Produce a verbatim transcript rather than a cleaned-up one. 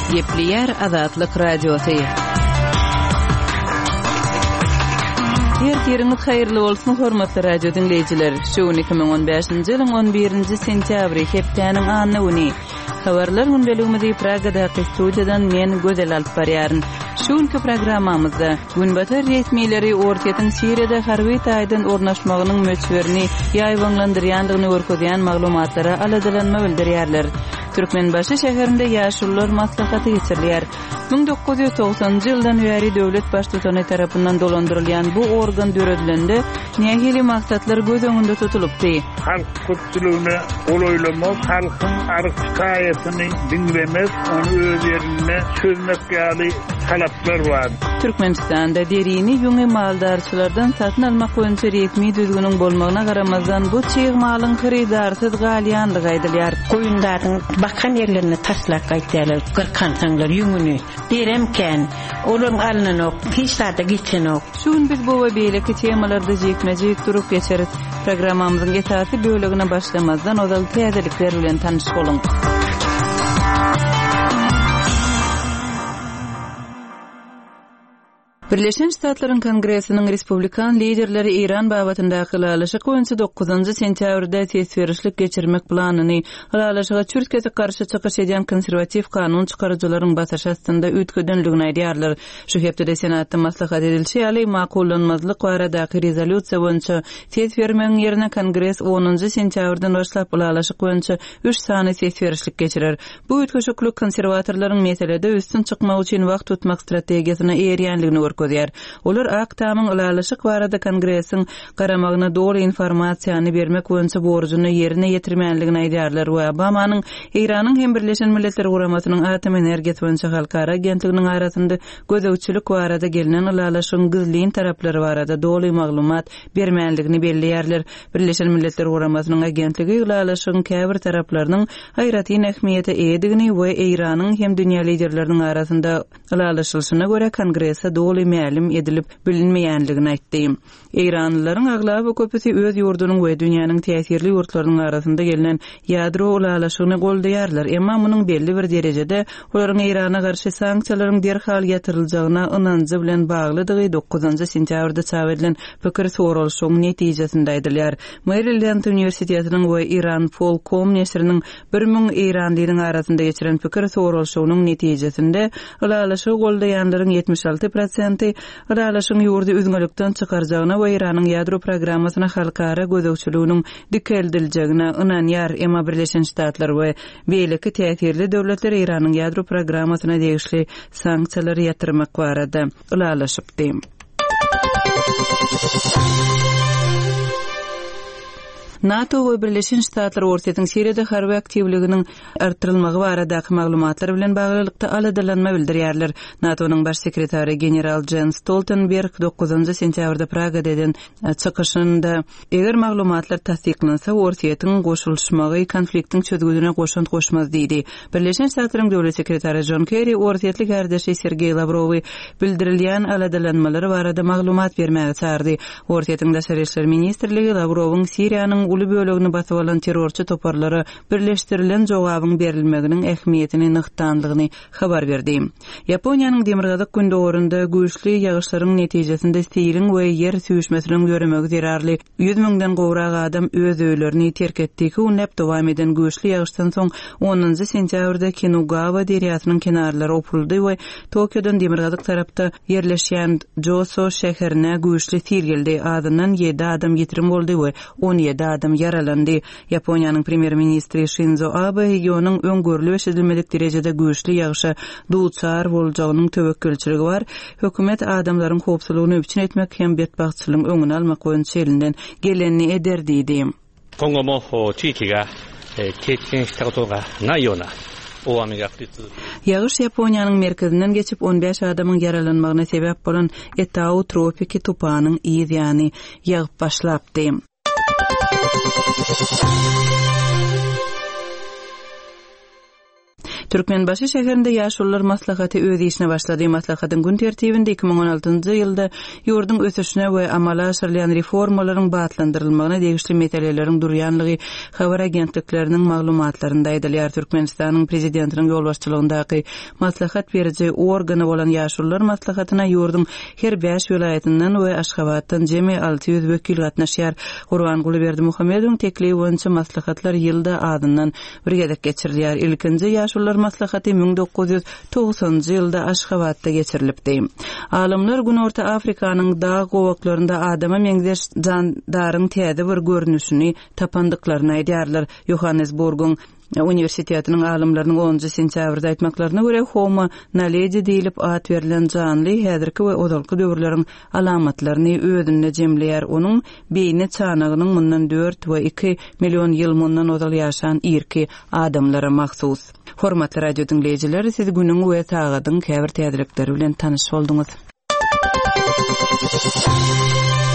Yepliyer Azatlyk Radiosu. Ýerleriniz haýyrly bolsun hormatly radio dinleýijiler. Şu iki ming on beşinji ýylyň on birinji sentýabry hepdeniň anyny uny. Habarlar gündeligimizi Pragadaky studiýadan men Gözel alyp barýaryn. Şuňky programmamyzda Günbatar resmiýetleri ortaýatyň Siriýada harby taýdan ornaşmagynyň möçberini ýaýwanlandyrýandygyny görkezýän maglumatlara aladalanma bildirýärler. Türkmenbaşy şäherinde ýaşullar maslahaty geçirilýär. ming dokuz ýüz togsanjy ýyldan bäri döwlet başlygyny tarapyndan dolandyrylýan bu organ döredilende nähili maksatlar göz öňünde tutulupdy. Halk köpçüligine olaýlamak, halkyň arkykaýatyny dinlemek, onu öz ýerine sözmek ýaly talaplar bar. Türkmenistanda derini ýöňe maldarçylardan satyn almak boýunça resmi düzgünüň bolmagyna garamazdan bu çyg malyň hyrydarsyz galýandygy aýdylýar. Goýundaryň bakan yerlerini taslak aýtýarlar, gyrkansaňlar ýüňüni. Deremken, olaň alnynok, hiç zada geçenok. Şuň biz bu we beýleki temalarda jekmejek durup geçeriz. Programmamyzyň esasy bölegine başlamazdan ozal täzelikler bilen tanyş boluň. Birleşen Ştatlaryň Kongresiniň Respublikan liderleri İran babatyndaky ýalaşyk boýunça dokuzynjy sentýabrda tesberişlik geçirmek planyny, ýalaşyga Türkiýe karşı çykyş edýän konserwativ kanun çykarjylaryň basaş astynda üýtgedenligini aýdýarlar. Şu hepde Senatda maslahat edilşi ýaly makullanmazlyk baradaky rezolýusiýa boýunça tesbermeň ýerine Kongres onunjy sentýabrdan başlap ýalaşyk boýunça üç sany tesberişlik geçirer. Bu üýtgeşiklik konserwatorlaryň meselede üstün çykmak üçin wagt tutmak strategiýasyna eýerýänligini görkezýär. Olar aktamyň ýalaşyk barada Kongresiň garamagyna dogry informasiýany bermek boýunça borjuny ýerine ýetirmänligini aýdýarlar we Obamanyň Iranyň hem Birleşen Milletler Guramasynyň atom energiýasy boýunça halkara agentliginiň arasynda gözegçilik barada gelinen ýalaşyň gizlin taraplary barada dogry maglumat bermänligini belliýärler. Birleşen Milletler Guramasynyň agentligi ýalaşyň käbir taraplarynyň haýraty ähmiýeti edigini we Iranyň hem dünýä liderleriniň arasynda ýalaşylyşyna görä Kongressa dogry mälim edilip bilinmeýänligini aýtdy. Iranlylaryň aglaby köpüsi öz ýurdunyň we dünýäniň täsirli ýurtlarynyň arasynda gelinen ýadro ulalaşygyny goldaýarlar. Emma munyň belli bir derejede olaryň Irana garşy sanksiýalaryň derhal ýatyryljygyna ynanjy bilen baglydygy dokuzynjy sentýabrda çap edilen pikir sorulşyň netijesinde aýdylýar. Maryland Üniversitetining we Iran Folkom nesriniň bir ming Iranlylaryň arasynda geçiren pikir sorulşygynyň netijesinde ulalaşygy goldaýanlaryň ýetmiş alty prosent ýalaşyň ýurdu üzgünlükden çykarjagyna we Iranyň ýadro programmasyna halkara gözegçiliginiň dikeldiljeğine ynanýar. Emma Birleşen Ştatlar we beýleki täsirli döwletler Iranyň ýadro programmasyna degişli sanksiýalar ýatyrmak barada ulalaşypdy. NATO we Birleşen Ştatlar ortaýatyň Siriýada harby aktivliginiň artyrylmagy baradaky maglumatlar bilen baglylykda aladalanma bildirýärler. NATO'nyň baş sekretary general Jens Stoltenberg dokuzynjy sentýabrda Pragada eden çykyşynda eger maglumatlar tasdiklansa ortaýatyň goşulşmagy konfliktiň çözgüdüne goşunt goşmaz diýdi. Birleşen Ştatlaryň döwlet sekretary John Kerry ortaýatlyk gardaşy Sergey Lavrowy bildirilýän aladalanmalary barada maglumat bermäge çağırdy. Ortaýatyň daşary işler ministrligi Lavrowyň Siriýanyň uly bölegini basyp alan terrorçy toparlara birleşdirilen jogabyň berilmeginiň ähmiýetini nykdandygyny habar berdi. Ýaponiýanyň demirgazyk gündöwründe güýçli ýagyşlaryň netijesinde siriň we ýer süýşmesiniň göremegi zerarly yüz miňden gowrak adam öz öýlerini terk etdi. Bu näp dowam eden güýçli ýagyşdan soň onunjy sentýabrda Kinugawa deriýasynyň kenarlary opuldy we Tokiodan demirgazyk tarapda ýerleşýän Joso şäherine güýçli sir geldi. Adyndan ýedi adam ýetirim boldy we on ýedi adam yaralandy. Ýaponiýanyň premier ministri Shinzo Abe ýonyň öňgörli edilmedik derejede güýçli ýagyşa duçar boljagynyň töwekkülçiligi bar. Hökümet adamlaryň howpsuzlygyny üçin etmek hem betbagtçylygyň öňüni almak boýunça elinden gelenini eder diýdi. 今後も地域が経験したことがないような Ýagyş Ýaponiýanyň merkezinden geçip on beş adamyň yaralanmagyna sebäp bolan Etau tropiki tupanyň ýygyny ýagyp başlapdy. Türkmenbaşy şäherinde ýaşullar maslahaty öz işine başlady. Maslahatyň gün tertibinde iki miň on altynjy ýylda ýurdun ösüşine we amala aşyrylýan reformalaryň batlandyrylmagyna degişli meseleleriň durýanlygy habar agentlikleriniň maglumatlarynda aýdylýar. Türkmenistanyň prezidentiniň ýolbaşçylygyndaky maslahat beriji organy bolan ýaşullar maslahatyna ýurdun her beş vilayatynyň we Aşgabatdan jemi alty ýüz wekil gatnaşýar. Gurbanguly Berdimuhammedowyň teklibi boýunça maslahatlar ýylda adyndan bir gezek geçirilýär. Ilkinji ýaşullar maslahaty ming dokuz ýüz togsanjy ýylda Aşgabatda geçirilipdi. Alimler gün Orta Afrikanyň dağ gowaklarynda adama meňzeş jandaryň täze bir görnüşini tapandyklaryny aýdýarlar. Johannesburgyň Universitetiniň alimlerining onunjy sentýabrda aýtmaklaryna görä Homo naledi diýilip at berilen janly häzirki we odalky döwürleriň alamatlaryny özünde jemleýär. Onuň beýni çanagynyň mundan dört we iki million ýyl mundan odal ýaşan irki adamlara mahsus. Hormatly radio dinleýijiler, siz günüň we tagadyň käbir täzelikleri bilen tanyş bolduňuz.